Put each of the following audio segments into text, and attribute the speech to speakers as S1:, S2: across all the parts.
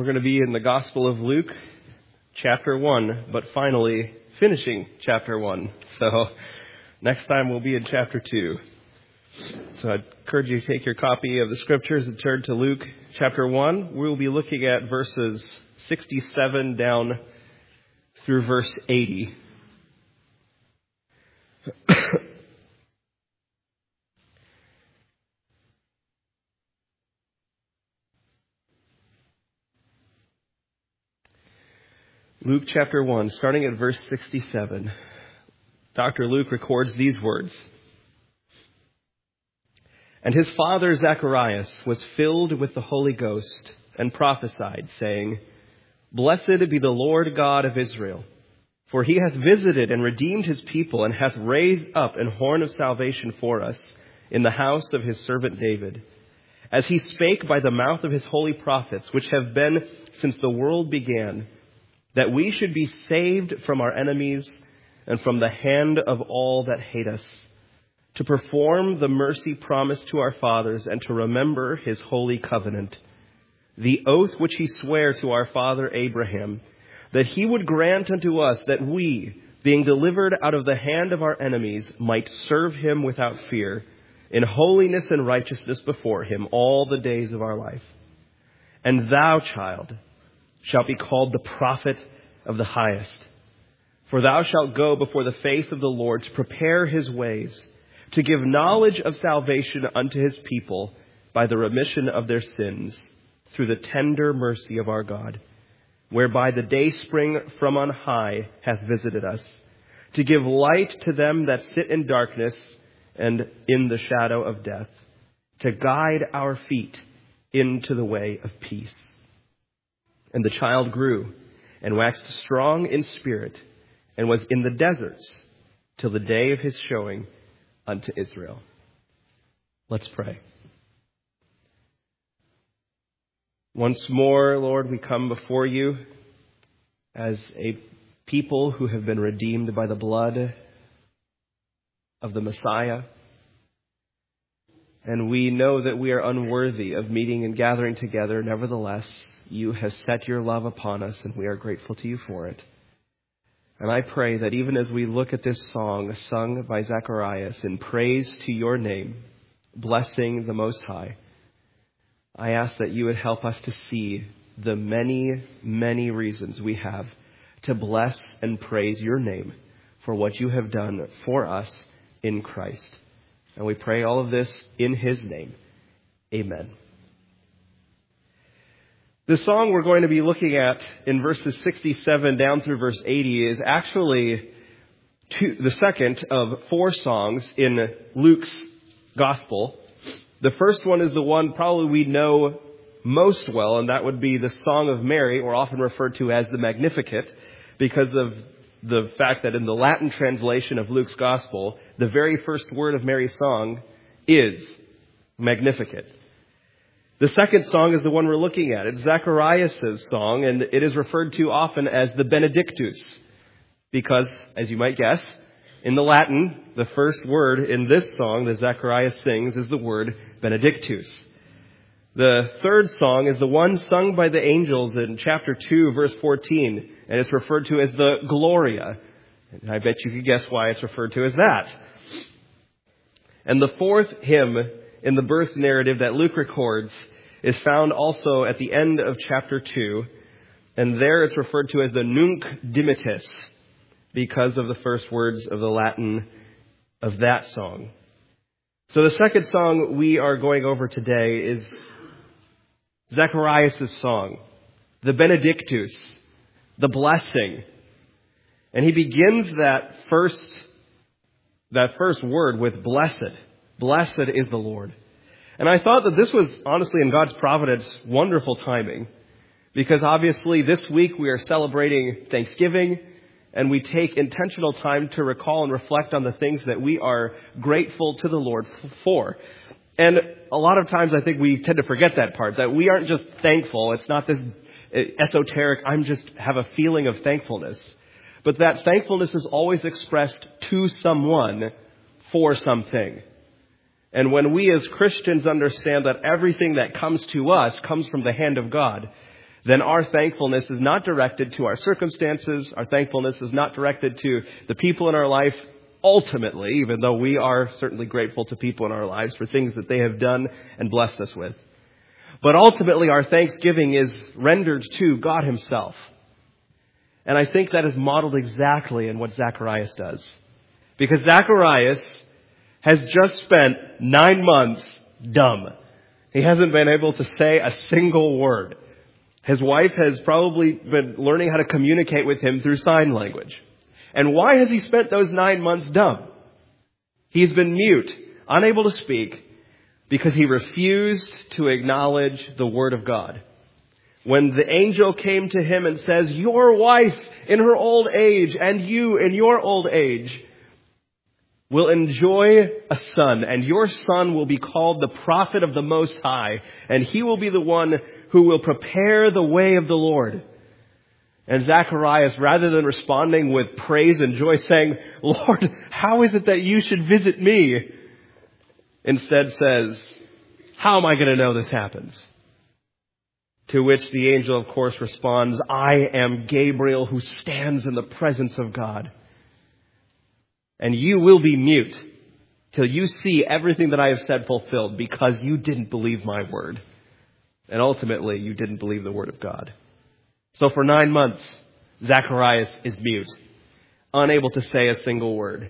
S1: We're going to be in the Gospel of Luke, chapter 1, but finally finishing chapter 1. So next time we'll be in chapter 2. So I'd encourage you to take your copy of the scriptures and turn to Luke chapter 1. We'll be looking at verses 67 down through verse 80. Luke chapter 1, starting at verse 67, Dr. Luke records these words. And his father Zacharias was filled with the Holy Ghost and prophesied, saying, Blessed be the Lord God of Israel, for he hath visited and redeemed his people, and hath raised up an horn of salvation for us in the house of his servant David, as he spake by the mouth of his holy prophets, which have been since the world began, that we should be saved from our enemies and from the hand of all that hate us, to perform the mercy promised to our fathers and to remember his holy covenant, the oath which he sware to our father Abraham, that he would grant unto us that we, being delivered out of the hand of our enemies, might serve him without fear, in holiness and righteousness before him all the days of our life. And thou, child, shalt be called the prophet of the highest. For thou shalt go before the face of the Lord to prepare his ways, to give knowledge of salvation unto his people by the remission of their sins, through the tender mercy of our God, whereby the dayspring from on high hath visited us, to give light to them that sit in darkness and in the shadow of death, to guide our feet into the way of peace. And the child grew and waxed strong in spirit, and was in the deserts till the day of his showing unto Israel. Let's pray. Once more, Lord, we come before you as a people who have been redeemed by the blood of the Messiah. And we know that we are unworthy of meeting and gathering together. Nevertheless, you have set your love upon us, and we are grateful to you for it. And I pray that even as we look at this song sung by Zacharias in praise to your name, blessing the Most High, I ask that you would help us to see the many, many reasons we have to bless and praise your name for what you have done for us in Christ. And we pray all of this in his name. Amen. The song we're going to be looking at in verses 67 down through verse 80 is actually the second of 4 songs in Luke's gospel. The first one is the one probably we know most well, and that would be the Song of Mary, or often referred to as the Magnificat, because of the fact that in the Latin translation of Luke's gospel, the very first word of Mary's song is Magnificat. The second song is the one we're looking at. It's Zacharias' song, and it is referred to often as the Benedictus, because, as you might guess, in the Latin, the first word in this song that Zacharias sings is the word Benedictus. The third song is the one sung by the angels in chapter 2, verse 14, and it's referred to as the Gloria. And I bet you could guess why it's referred to as that. And the fourth hymn in the birth narrative that Luke records is found also at the end of chapter 2, and there it's referred to as the Nunc Dimittis, because of the first words of the Latin of that song. So the second song we are going over today is Zacharias' song, the Benedictus, the blessing. And he begins that first word with blessed. Blessed is the Lord. And I thought that this was honestly in God's providence wonderful timing, because obviously this week we are celebrating Thanksgiving, and we take intentional time to recall and reflect on the things that we are grateful to the Lord for. And a lot of times I think we tend to forget that part, that we aren't just thankful. It's not this esoteric, I'm just have a feeling of thankfulness. But that thankfulness is always expressed to someone for something. And when we as Christians understand that everything that comes to us comes from the hand of God, then our thankfulness is not directed to our circumstances. Our thankfulness is not directed to the people in our life ultimately, even though we are certainly grateful to people in our lives for things that they have done and blessed us with. But ultimately, our thanksgiving is rendered to God himself. And I think that is modeled exactly in what Zacharias does. Because Zacharias has just spent 9 months dumb. He hasn't been able to say a single word. His wife has probably been learning how to communicate with him through sign language. And why has he spent those 9 months dumb? He's been mute, unable to speak, because he refused to acknowledge the word of God. When the angel came to him and says, your wife in her old age and you in your old age will enjoy a son, and your son will be called the prophet of the Most High, and he will be the one who will prepare the way of the Lord. And Zacharias, rather than responding with praise and joy, saying, Lord, how is it that you should visit me? Instead says, how am I going to know this happens? To which the angel, of course, responds, I am Gabriel who stands in the presence of God. And you will be mute till you see everything that I have said fulfilled, because you didn't believe my word. And ultimately, you didn't believe the word of God. So for 9 months, Zacharias is mute, unable to say a single word.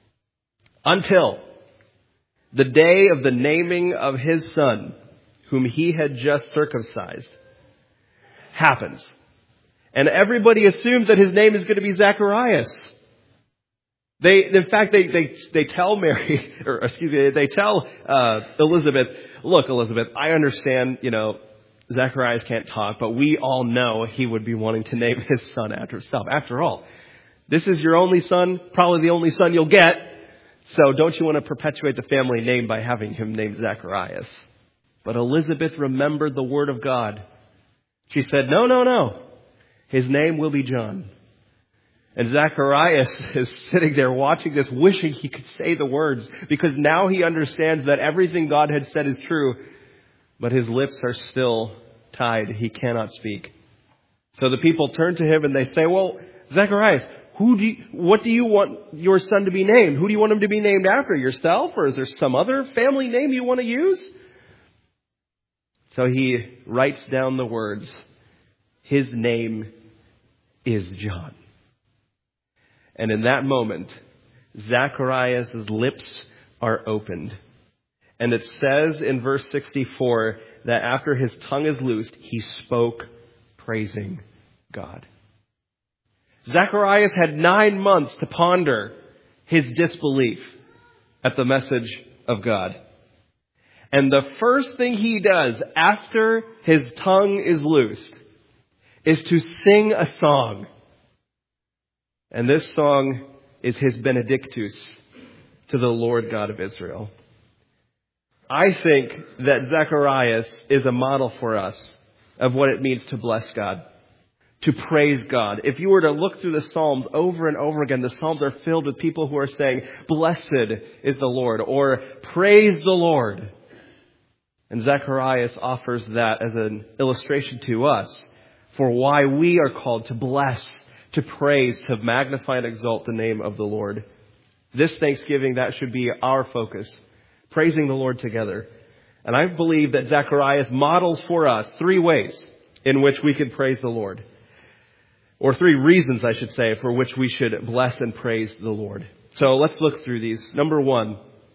S1: Until the day of the naming of his son, whom he had just circumcised, happens. And everybody assumes that his name is going to be Zacharias. In fact, they tell Mary, they tell Elizabeth, look, Elizabeth, I understand, Zacharias can't talk, but we all know he would be wanting to name his son after himself. After all, this is your only son, probably the only son you'll get. So don't you want to perpetuate the family name by having him named Zacharias? But Elizabeth remembered the word of God. She said, no. His name will be John. And Zacharias is sitting there watching this, wishing he could say the words, because now he understands that everything God had said is true, but his lips are still tied. He cannot speak. So the people turn to him and they say, well, Zacharias, what do you want your son to be named? Who do you want him to be named after? Yourself? Or is there some other family name you want to use? So he writes down the words, his name is John. And in that moment, Zacharias' lips are opened. And it says in verse 64 that after his tongue is loosed, he spoke praising God. Zacharias had 9 months to ponder his disbelief at the message of God. And the first thing he does after his tongue is loosed is to sing a song. And this song is his Benedictus to the Lord God of Israel. I think that Zacharias is a model for us of what it means to bless God, to praise God. If you were to look through the Psalms over and over again, the Psalms are filled with people who are saying, blessed is the Lord, or praise the Lord. And Zacharias offers that as an illustration to us for why we are called to bless, to praise, to magnify and exalt the name of the Lord. This Thanksgiving, that should be our focus, praising the Lord together. And I believe that Zacharias models for us 3 ways in which we can praise the Lord. Or 3 reasons, I should say, for which we should bless and praise the Lord. So let's look through these. Number 1,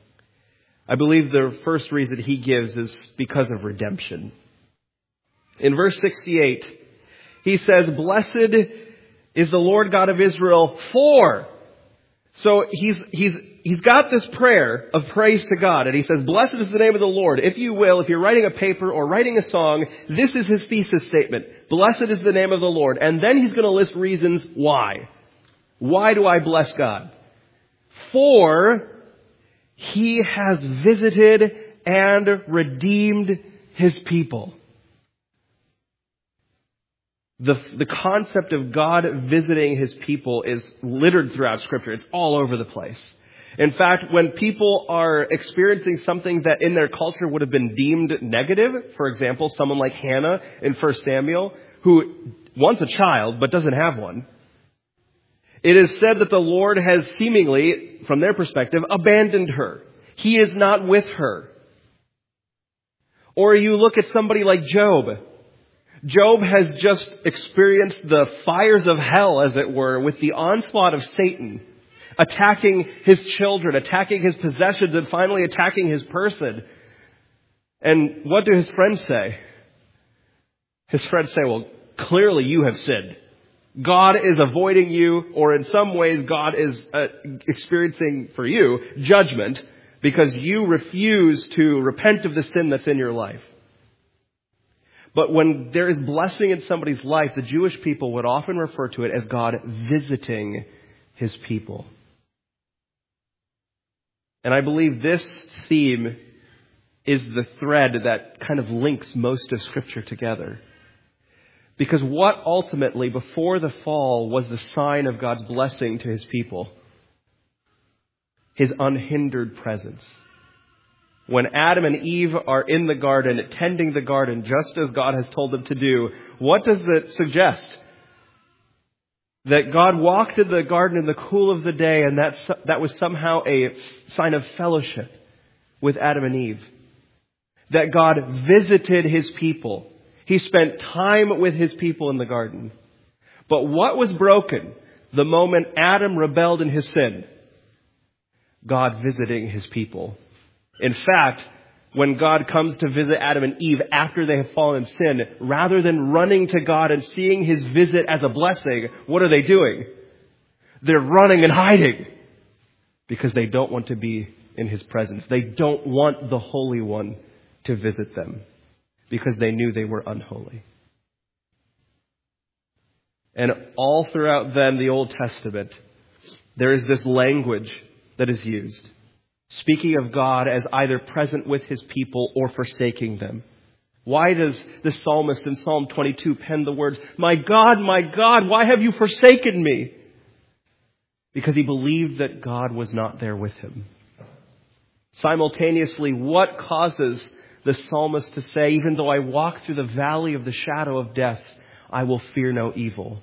S1: I believe the first reason he gives is because of redemption. In verse 68, he says, blessed is the Lord God of Israel for. So he's got this prayer of praise to God, and he says, blessed is the name of the Lord. If you will, if you're writing a paper or writing a song, this is his thesis statement. Blessed is the name of the Lord. And then he's going to list reasons why. Why do I bless God? For he has visited and redeemed his people. The concept of God visiting his people is littered throughout Scripture. It's all over the place. In fact, when people are experiencing something that in their culture would have been deemed negative, for example, someone like Hannah in 1 Samuel, who wants a child but doesn't have one. It is said that the Lord has seemingly, from their perspective, abandoned her. He is not with her. Or you look at somebody like Job. Job has just experienced the fires of hell, as it were, with the onslaught of Satan, attacking his children, attacking his possessions, and finally attacking his person. And what do his friends say? His friends say, well, clearly you have sinned. God is avoiding you, or in some ways God is experiencing for you judgment because you refuse to repent of the sin that's in your life. But when there is blessing in somebody's life, the Jewish people would often refer to it as God visiting his people. And I believe this theme is the thread that kind of links most of Scripture together. Because what ultimately, before the fall, was the sign of God's blessing to his people? His unhindered presence. When Adam and Eve are in the garden, tending the garden, just as God has told them to do, what does it suggest? That God walked in the garden in the cool of the day, and that was somehow a sign of fellowship with Adam and Eve. That God visited his people. He spent time with his people in the garden. But what was broken the moment Adam rebelled in his sin? God visiting his people. In fact, when God comes to visit Adam and Eve after they have fallen in sin, rather than running to God and seeing his visit as a blessing, what are they doing? They're running and hiding because they don't want to be in his presence. They don't want the Holy One to visit them because they knew they were unholy. And all throughout then the Old Testament, there is this language that is used, speaking of God as either present with his people or forsaking them. Why does the psalmist in Psalm 22 pen the words, my God, why have you forsaken me? Because he believed that God was not there with him. Simultaneously, what causes the psalmist to say, even though I walk through the valley of the shadow of death, I will fear no evil,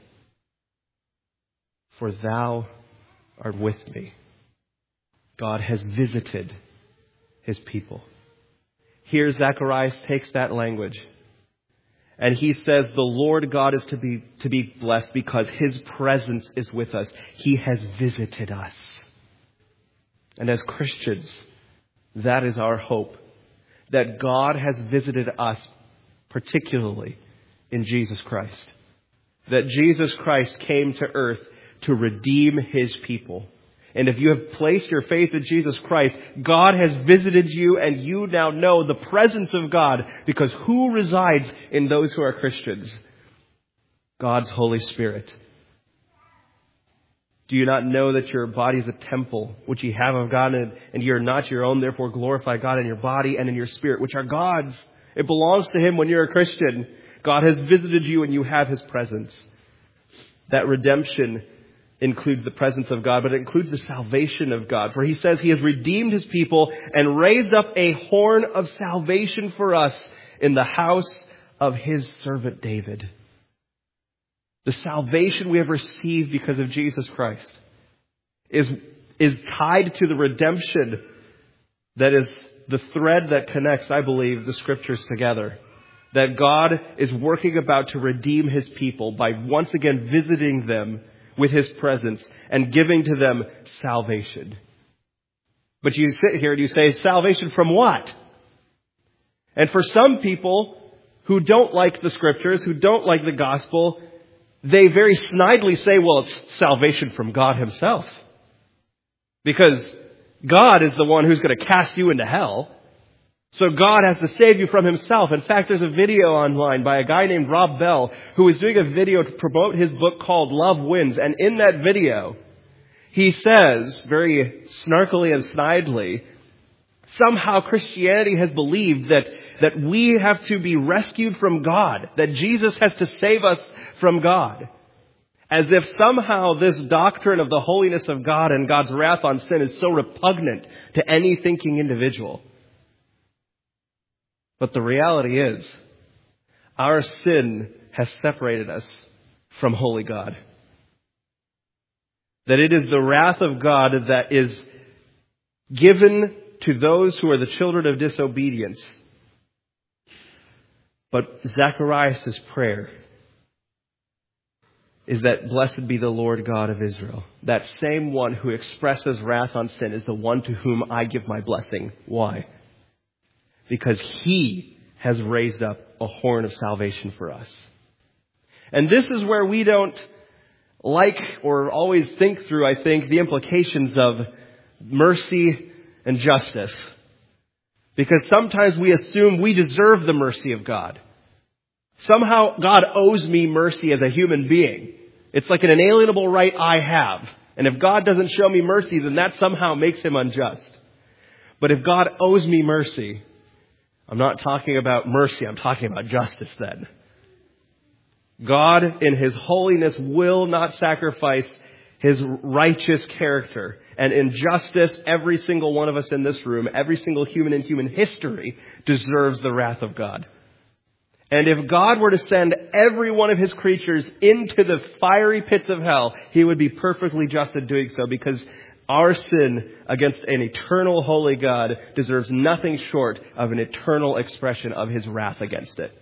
S1: for thou art with me. God has visited his people. Here Zacharias takes that language and he says the Lord God is to be blessed because his presence is with us. He has visited us. And as Christians, that is our hope. That God has visited us, particularly in Jesus Christ. That Jesus Christ came to earth to redeem his people. And if you have placed your faith in Jesus Christ, God has visited you and you now know the presence of God, because who resides in those who are Christians? God's Holy Spirit. Do you not know that your body is a temple which you have of God, and you are not your own? Therefore glorify God in your body and in your spirit, which are God's. It belongs to him when you're a Christian. God has visited you and you have his presence. That redemption includes the presence of God, but it includes the salvation of God. For he says he has redeemed his people and raised up a horn of salvation for us in the house of his servant David. The salvation we have received because of Jesus Christ is tied to the redemption that is the thread that connects, I believe, the scriptures together. That God is working about to redeem his people by once again visiting them with his presence and giving to them salvation. But you sit here and you say, salvation from what? And for some people who don't like the scriptures, who don't like the gospel, they very snidely say, well, it's salvation from God himself. Because God is the one who's going to cast you into hell. So God has to save you from himself. In fact, there's a video online by a guy named Rob Bell who is doing a video to promote his book called Love Wins. And in that video, he says, very snarkily and snidely, somehow Christianity has believed that we have to be rescued from God, that Jesus has to save us from God. As if somehow this doctrine of the holiness of God and God's wrath on sin is so repugnant to any thinking individual. But the reality is, our sin has separated us from holy God. That it is the wrath of God that is given to those who are the children of disobedience. But Zacharias' prayer is that blessed be the Lord God of Israel. That same one who expresses wrath on sin is the one to whom I give my blessing. Why? Because he has raised up a horn of salvation for us. And this is where we don't like or always think through, I think, the implications of mercy and justice. Because sometimes we assume we deserve the mercy of God. Somehow God owes me mercy as a human being. It's like an inalienable right I have. And if God doesn't show me mercy, then that somehow makes him unjust. But if God owes me mercy, I'm not talking about mercy, I'm talking about justice then. God in his holiness will not sacrifice his righteous character. And in justice, every single one of us in this room, every single human in human history deserves the wrath of God. And if God were to send every one of his creatures into the fiery pits of hell, he would be perfectly just in doing so, because our sin against an eternal holy God deserves nothing short of an eternal expression of his wrath against it.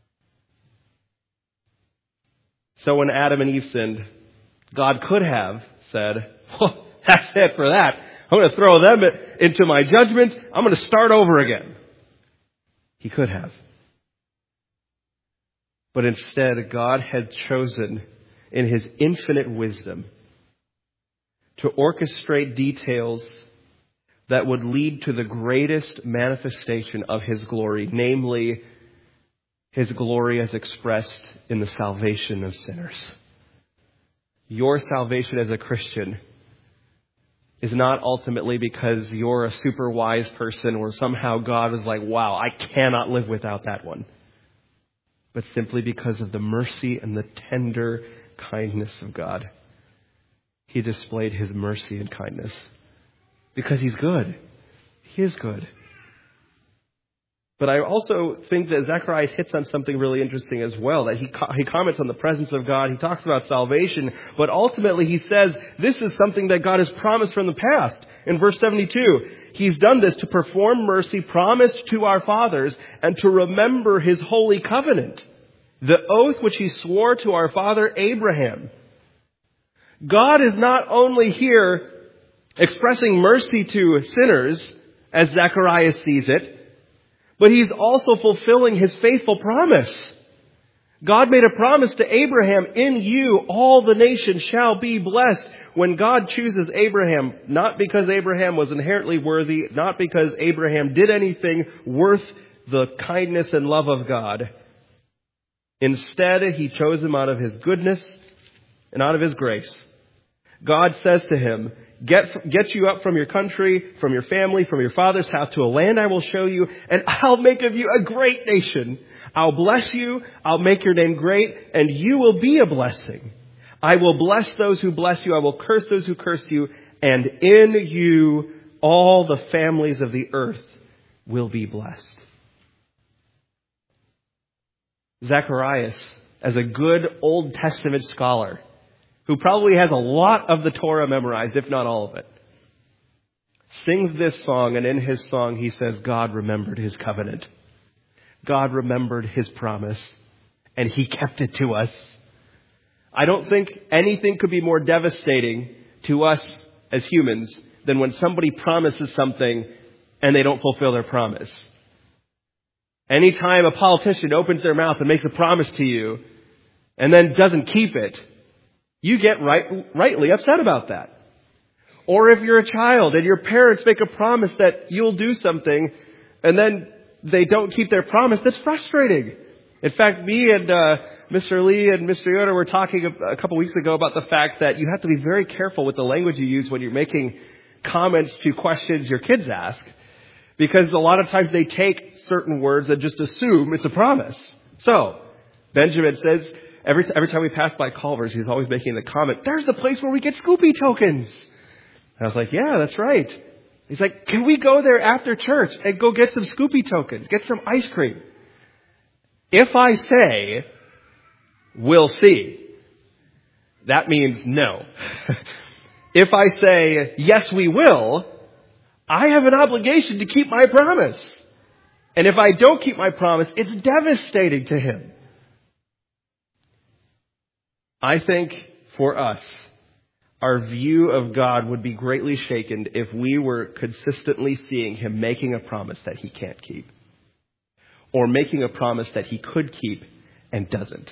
S1: So when Adam and Eve sinned, God could have said, well, that's it for that. I'm going to throw them into my judgment. I'm going to start over again. He could have. But instead, God had chosen in his infinite wisdom to orchestrate details that would lead to the greatest manifestation of his glory, namely his glory as expressed in the salvation of sinners. Your salvation as a Christian is not ultimately because you're a super wise person or somehow God is like, wow, I cannot live without that one. But simply because of the mercy and the tender kindness of God. He displayed his mercy and kindness because he's good. He is good. But I also think that Zacharias hits on something really interesting as well, that he comments on the presence of God. He talks about salvation, but ultimately he says this is something that God has promised from the past. In verse 72, he's done this to perform mercy promised to our fathers and to remember his holy covenant, the oath which he swore to our father Abraham. God is not only here expressing mercy to sinners, as Zacharias sees it, but he's also fulfilling his faithful promise. God made a promise to Abraham, in you all the nations shall be blessed. When God chooses Abraham, not because Abraham was inherently worthy, not because Abraham did anything worth the kindness and love of God. Instead, he chose him out of his goodness and out of his grace. God says to him, Get you up from your country, from your family, from your father's house to a land I will show you, and I'll make of you a great nation. I'll bless you, I'll make your name great, and you will be a blessing. I will bless those who bless you, I will curse those who curse you, and in you all the families of the earth will be blessed. Zacharias, as a good Old Testament scholar, who probably has a lot of the Torah memorized, if not all of it, sings this song, and in his song he says God remembered his covenant. God remembered his promise, and he kept it to us. I don't think anything could be more devastating to us as humans than when somebody promises something and they don't fulfill their promise. Anytime a politician opens their mouth and makes a promise to you and then doesn't keep it, you get rightly upset about that. Or if you're a child and your parents make a promise that you'll do something and then they don't keep their promise, that's frustrating. In fact, me and Mr. Lee and Mr. Yoder were talking a couple weeks ago about the fact that you have to be very careful with the language you use when you're making comments to questions your kids ask. Because a lot of times they take certain words and just assume it's a promise. So, Benjamin says, every time we pass by Culver's, he's always making the comment, there's the place where we get Scoopy tokens. And I was like, yeah, that's right. He's like, can we go there after church and go get some Scoopy tokens, get some ice cream? If I say we'll see. That means no. If I say, yes, we will, I have an obligation to keep my promise. And if I don't keep my promise, it's devastating to him. I think for us, our view of God would be greatly shaken if we were consistently seeing him making a promise that he can't keep, or making a promise that he could keep and doesn't.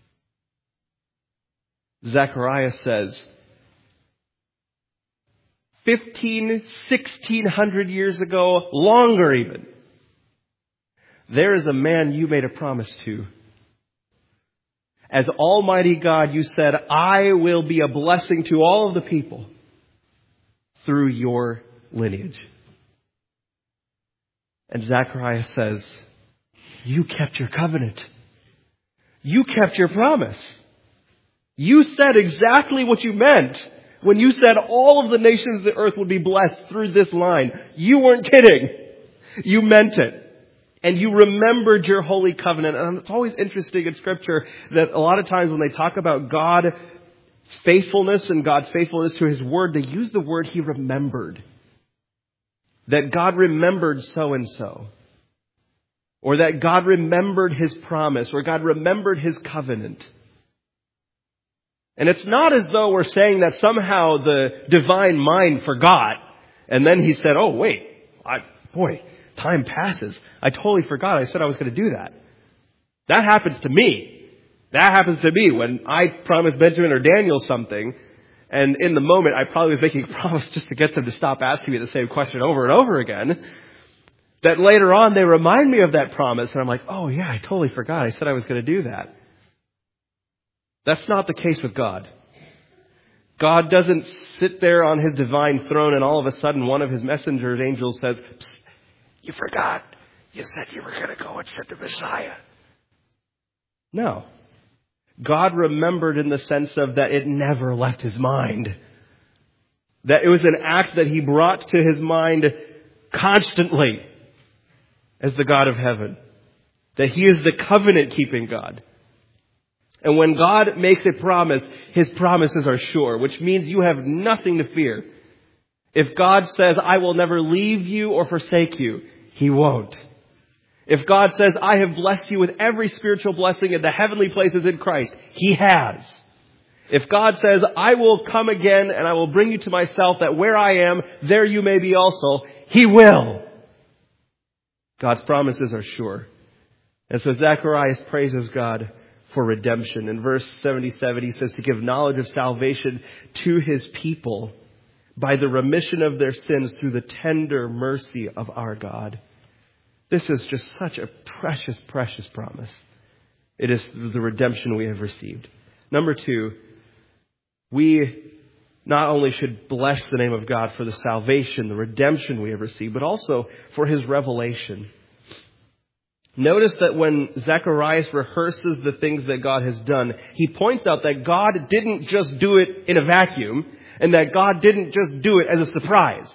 S1: Zechariah says, 1600 years ago, longer even, there is a man you made a promise to. As Almighty God, you said, I will be a blessing to all of the people through your lineage. And Zechariah says, you kept your covenant. You kept your promise. You said exactly what you meant when you said all of the nations of the earth would be blessed through this line. You weren't kidding. You meant it. And you remembered your holy covenant. And it's always interesting in Scripture that a lot of times when they talk about God's faithfulness and God's faithfulness to his word, they use the word he remembered. That God remembered so-and-so. Or that God remembered his promise. Or God remembered his covenant. And it's not as though we're saying that somehow the divine mind forgot. And then he said, oh, wait, time passes. I totally forgot. I said I was going to do that. That happens to me. That happens to me when I promised Benjamin or Daniel something. And in the moment, I probably was making a promise just to get them to stop asking me the same question over and over again. That later on, they remind me of that promise. And I'm like, oh yeah, I totally forgot. I said I was going to do that. That's not the case with God. God doesn't sit there on his divine throne and all of a sudden one of his messenger angels says, psst, you forgot. You said you were going to go and send the Messiah. No. God remembered in the sense of that it never left his mind. That it was an act that he brought to his mind constantly as the God of heaven. That he is the covenant-keeping God. And when God makes a promise, his promises are sure, which means you have nothing to fear. If God says, I will never leave you or forsake you, he won't. If God says, I have blessed you with every spiritual blessing in the heavenly places in Christ, he has. If God says, I will come again and I will bring you to myself, that where I am, there you may be also, he will. God's promises are sure. And so Zacharias praises God for redemption. In verse 77, he says to give knowledge of salvation to his people by the remission of their sins through the tender mercy of our God. This is just such a precious, precious promise. It is the redemption we have received. Number 2, we not only should bless the name of God for the salvation, the redemption we have received, but also for his revelation. Notice that when Zacharias rehearses the things that God has done, he points out that God didn't just do it in a vacuum, and that God didn't just do it as a surprise.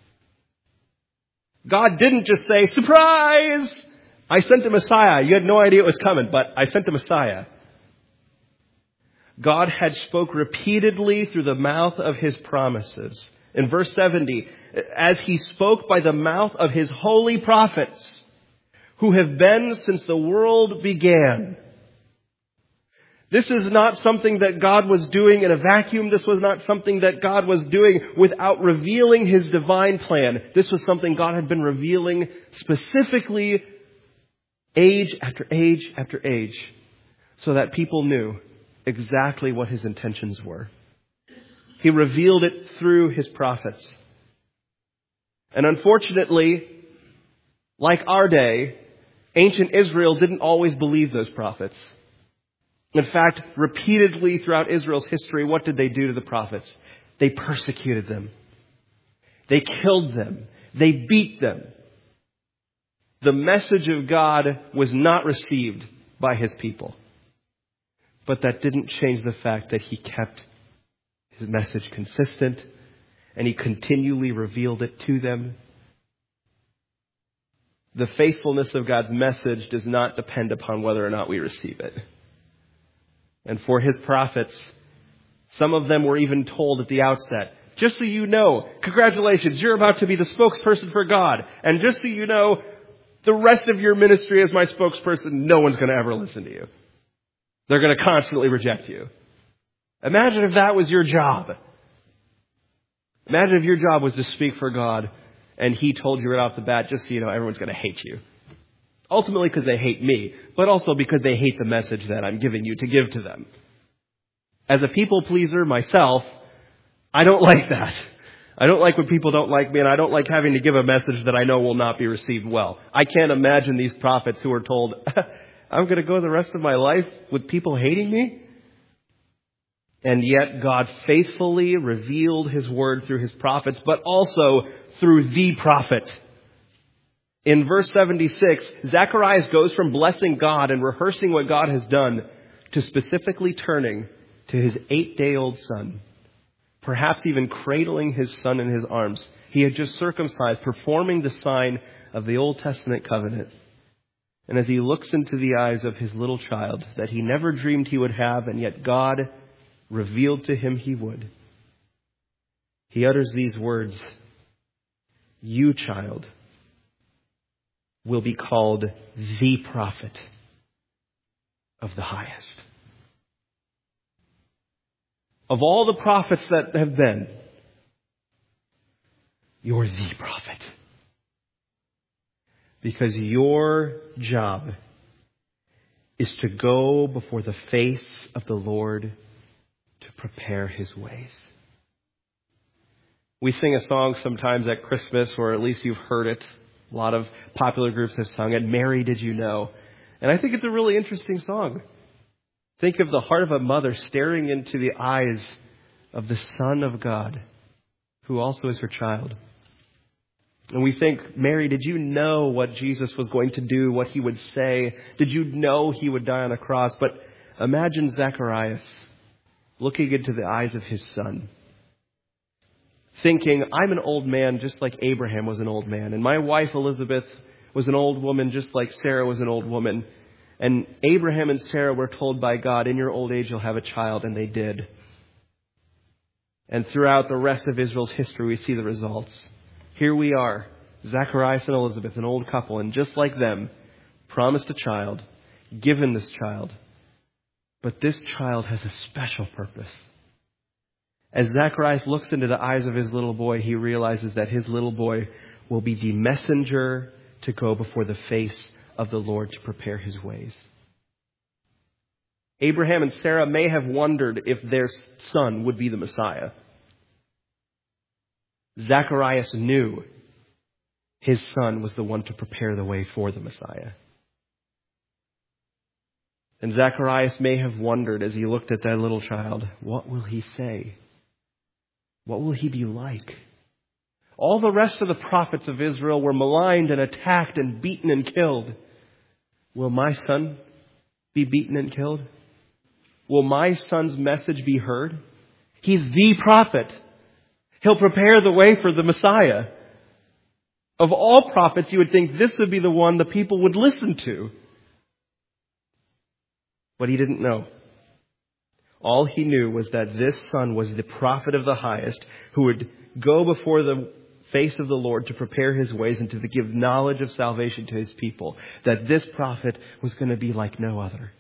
S1: God didn't just say, surprise! I sent the Messiah. You had no idea it was coming, but I sent the Messiah. God had spoke repeatedly through the mouth of his promises. In verse 70, as he spoke by the mouth of his holy prophets, who have been since the world began. This is not something that God was doing in a vacuum. This was not something that God was doing without revealing his divine plan. This was something God had been revealing specifically age after age after age, so that people knew exactly what his intentions were. He revealed it through his prophets. And unfortunately, like our day, ancient Israel didn't always believe those prophets. In fact, repeatedly throughout Israel's history, what did they do to the prophets? They persecuted them. They killed them. They beat them. The message of God was not received by his people. But that didn't change the fact that he kept his message consistent and he continually revealed it to them. The faithfulness of God's message does not depend upon whether or not we receive it. And for his prophets, some of them were even told at the outset, just so you know, congratulations, you're about to be the spokesperson for God. And just so you know, the rest of your ministry as my spokesperson, no one's going to ever listen to you. They're going to constantly reject you. Imagine if that was your job. Imagine if your job was to speak for God and he told you right off the bat, just so you know, everyone's going to hate you. Ultimately because they hate me, but also because they hate the message that I'm giving you to give to them. As a people pleaser myself, I don't like that. I don't like when people don't like me, and I don't like having to give a message that I know will not be received well. I can't imagine these prophets who are told, I'm going to go the rest of my life with people hating me. And yet God faithfully revealed his word through his prophets, but also through the prophet. In verse 76, Zacharias goes from blessing God and rehearsing what God has done to specifically turning to his 8-day-old son, perhaps even cradling his son in his arms. He had just circumcised, performing the sign of the Old Testament covenant. And as he looks into the eyes of his little child that he never dreamed he would have, and yet God revealed to him he would, he utters these words, "You, child, will be called the prophet of the highest." Of all the prophets that have been, you're the prophet. Because your job is to go before the face of the Lord to prepare his ways. We sing a song sometimes at Christmas, or at least you've heard it. A lot of popular groups have sung it, "Mary, Did You Know?" And I think it's a really interesting song. Think of the heart of a mother staring into the eyes of the Son of God, who also is her child. And we think, Mary, did you know what Jesus was going to do, what he would say? Did you know he would die on a cross? But imagine Zacharias looking into the eyes of his son, thinking, I'm an old man just like Abraham was an old man. And my wife Elizabeth was an old woman just like Sarah was an old woman. And Abraham and Sarah were told by God, in your old age you'll have a child, and they did. And throughout the rest of Israel's history, we see the results. Here we are, Zacharias and Elizabeth, an old couple, and just like them, promised a child, given this child. But this child has a special purpose. As Zacharias looks into the eyes of his little boy, he realizes that his little boy will be the messenger to go before the face of the Lord to prepare his ways. Abraham and Sarah may have wondered if their son would be the Messiah. Zacharias knew his son was the one to prepare the way for the Messiah. And Zacharias may have wondered as he looked at that little child, what will he say? What will he be like? All the rest of the prophets of Israel were maligned and attacked and beaten and killed. Will my son be beaten and killed? Will my son's message be heard? He's the prophet. He'll prepare the way for the Messiah. Of all prophets, you would think this would be the one the people would listen to. But he didn't know. All he knew was that this son was the prophet of the highest, who would go before the face of the Lord to prepare his ways and to give knowledge of salvation to his people. That this prophet was going to be like no other.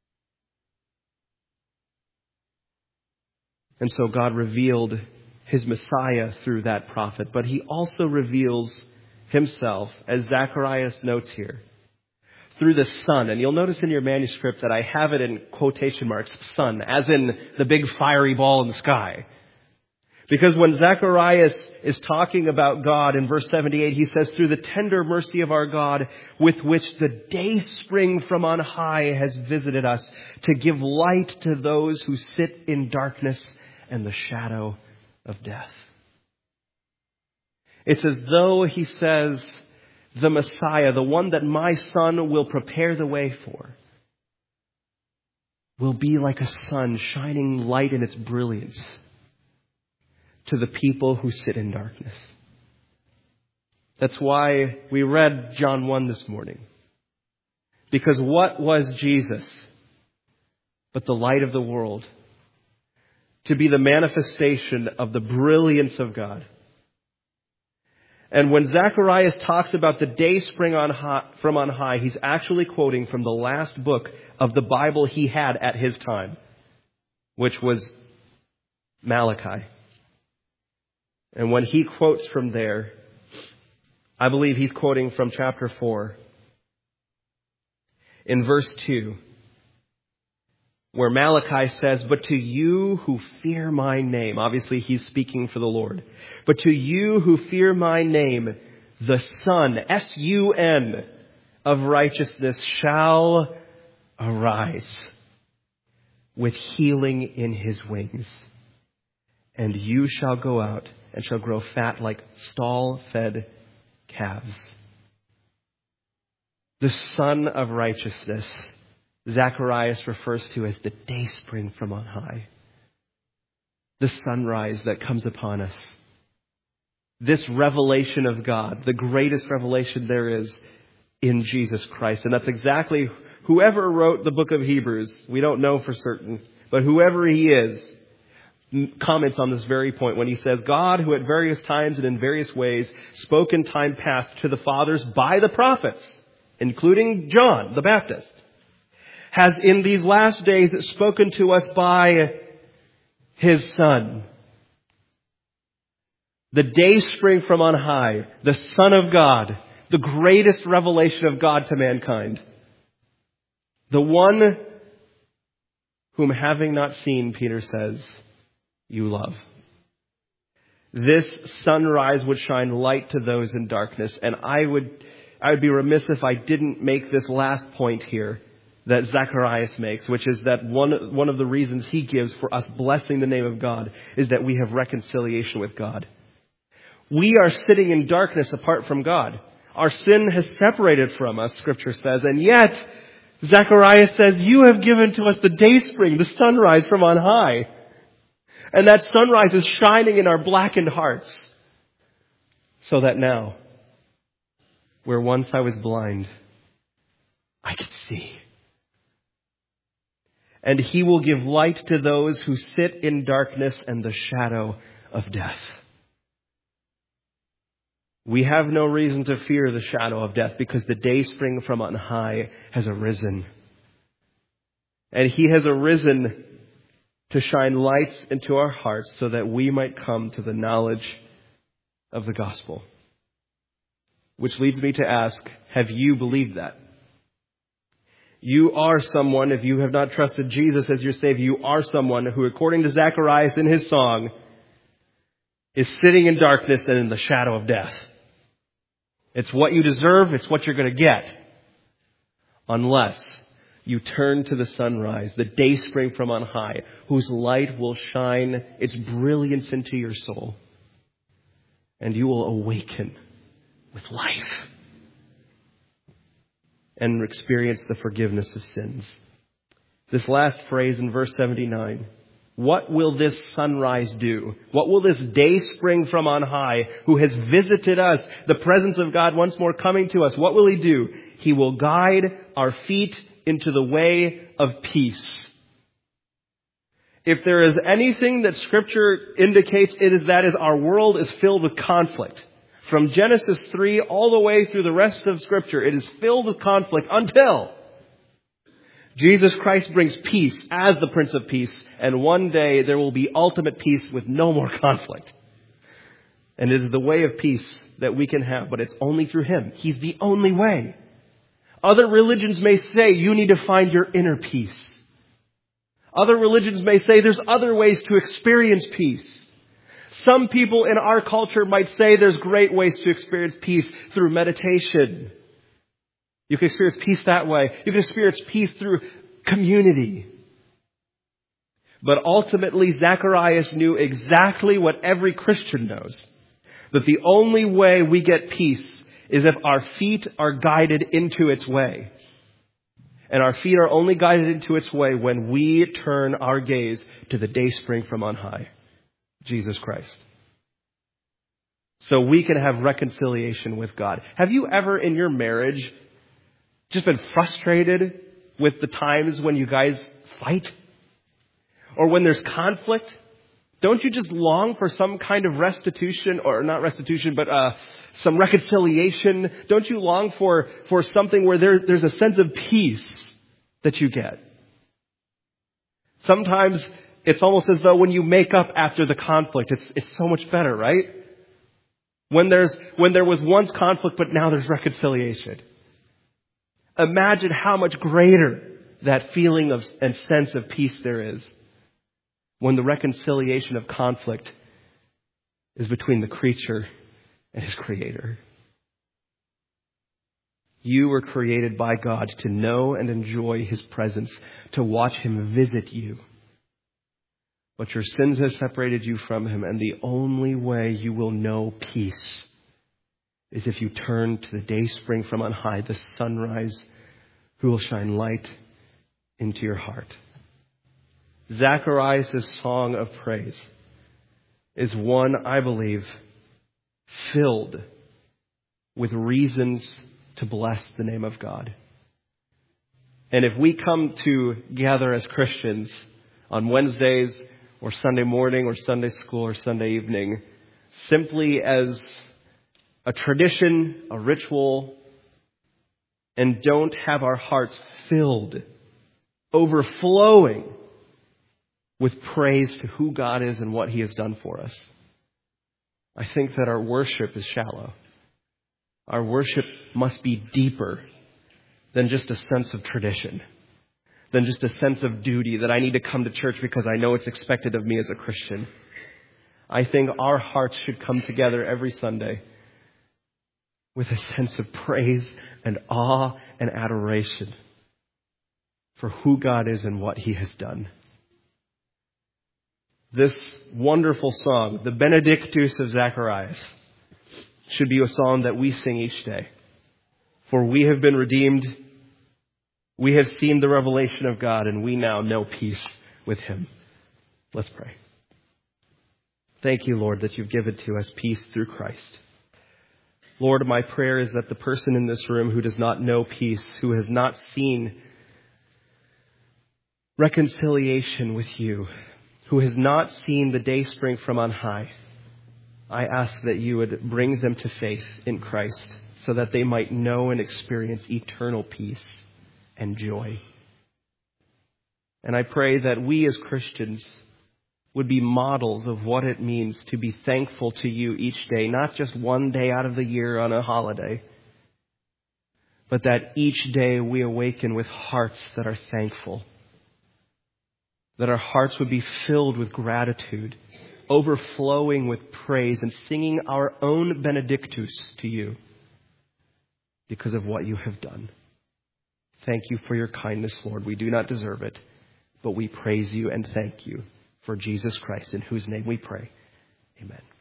S1: And so God revealed his Messiah through that prophet. But he also reveals himself, as Zacharias notes here, through the Son. And you'll notice in your manuscript that I have it in quotation marks, Son, as in the big fiery ball in the sky. Because when Zacharias is talking about God in verse 78, he says, through the tender mercy of our God, with which the day spring from on high has visited us, to give light to those who sit in darkness and the shadow of death. It's as though he says, the Messiah, the one that my son will prepare the way for, will be like a sun shining light in its brilliance to the people who sit in darkness. That's why we read John 1 this morning. Because what was Jesus? but the light of the world, to be the manifestation of the brilliance of God. And when Zacharias talks about the day spring from on high, he's actually quoting from the last book of the Bible he had at his time, which was Malachi. And when he quotes from there, I believe he's quoting from chapter 4. In verse 2, where Malachi says, "But to you who fear my name," obviously he's speaking for the Lord, "but to you who fear my name, the Sun, S-U-N, of righteousness shall arise with healing in his wings. And you shall go out and shall grow fat like stall-fed calves." The Sun of righteousness, Zacharias refers to as the day spring from on high. The sunrise that comes upon us. This revelation of God, the greatest revelation there is in Jesus Christ. And that's exactly whoever wrote the book of Hebrews, we don't know for certain, but whoever he is, comments on this very point when he says, "God, who at various times and in various ways spoke in time past to the fathers by the prophets," including John the Baptist, "has in these last days spoken to us by his Son." The day spring from on high, the Son of God, the greatest revelation of God to mankind. The one whom having not seen, Peter says, you love. This sunrise would shine light to those in darkness. And I would be remiss if I didn't make this last point here that Zacharias makes, which is that one of the reasons he gives for us blessing the name of God is that we have reconciliation with God. We are sitting in darkness apart from God. Our sin has separated from us, Scripture says, and yet Zacharias says, "You have given to us the day spring, the sunrise from on high." And that sunrise is shining in our blackened hearts, so that now, where once I was blind, I can see. And he will give light to those who sit in darkness and the shadow of death. We have no reason to fear the shadow of death because the day spring from on high has arisen. And he has arisen to shine lights into our hearts so that we might come to the knowledge of the gospel. Which leads me to ask, have you believed that? You are someone, if you have not trusted Jesus as your Savior, you are someone who, according to Zacharias in his song, is sitting in darkness and in the shadow of death. It's what you deserve. It's what you're going to get. Unless you turn to the sunrise, the day spring from on high, whose light will shine its brilliance into your soul. And you will awaken with life and experience the forgiveness of sins. This last phrase in verse 79, what will this sunrise do? What will this day spring from on high, who has visited us, the presence of God once more coming to us, what will he do? He will guide our feet into the way of peace. If there is anything that Scripture indicates, it is that our world is filled with conflict. From Genesis 3 all the way through the rest of Scripture, it is filled with conflict until Jesus Christ brings peace as the Prince of Peace, and one day there will be ultimate peace with no more conflict. And it is the way of peace that we can have, but it's only through Him. He's the only way. Other religions may say you need to find your inner peace. Other religions may say there's other ways to experience peace. Some people in our culture might say there's great ways to experience peace through meditation. You can experience peace that way. You can experience peace through community. But ultimately, Zacharias knew exactly what every Christian knows. That the only way we get peace is if our feet are guided into its way. And our feet are only guided into its way when we turn our gaze to the day spring from on high, Jesus Christ. So we can have reconciliation with God. Have you ever in your marriage just been frustrated with the times when you guys fight? or when there's conflict, don't you just long for some kind of restitution, or not restitution, but some reconciliation? Don't you long for something where there's a sense of peace that you get? Sometimes it's almost as though when you make up after the conflict, it's so much better, right? When there was once conflict, but now there's reconciliation. Imagine how much greater that feeling of and sense of peace there is when the reconciliation of conflict is between the creature and his creator. You were created by God to know and enjoy his presence, to watch him visit you. But your sins have separated you from him, and the only way you will know peace is if you turn to the dayspring from on high, the sunrise, who will shine light into your heart. Zacharias' song of praise is one, I believe, filled with reasons to bless the name of God. And if we come together as Christians on Wednesdays or Sunday morning or Sunday school or Sunday evening, simply as a tradition, a ritual, and don't have our hearts filled, overflowing with praise to who God is and what he has done for us, I think that our worship is shallow. Our worship must be deeper than just a sense of tradition, than just a sense of duty that I need to come to church because I know it's expected of me as a Christian. I think our hearts should come together every Sunday with a sense of praise and awe and adoration for who God is and what he has done. This wonderful song, the Benedictus of Zacharias, should be a song that we sing each day. For we have been redeemed, we have seen the revelation of God, and we now know peace with him. Let's pray. Thank you, Lord, that you've given to us peace through Christ. Lord, my prayer is that the person in this room who does not know peace, who has not seen reconciliation with you, who has not seen the day spring from on high, I ask that you would bring them to faith in Christ so that they might know and experience eternal peace and joy. And I pray that we as Christians would be models of what it means to be thankful to you each day, not just one day out of the year on a holiday, but that each day we awaken with hearts that are thankful, that our hearts would be filled with gratitude, overflowing with praise, and singing our own Benedictus to you because of what you have done. Thank you for your kindness, Lord. We do not deserve it, but we praise you and thank you for Jesus Christ, in whose name we pray. Amen.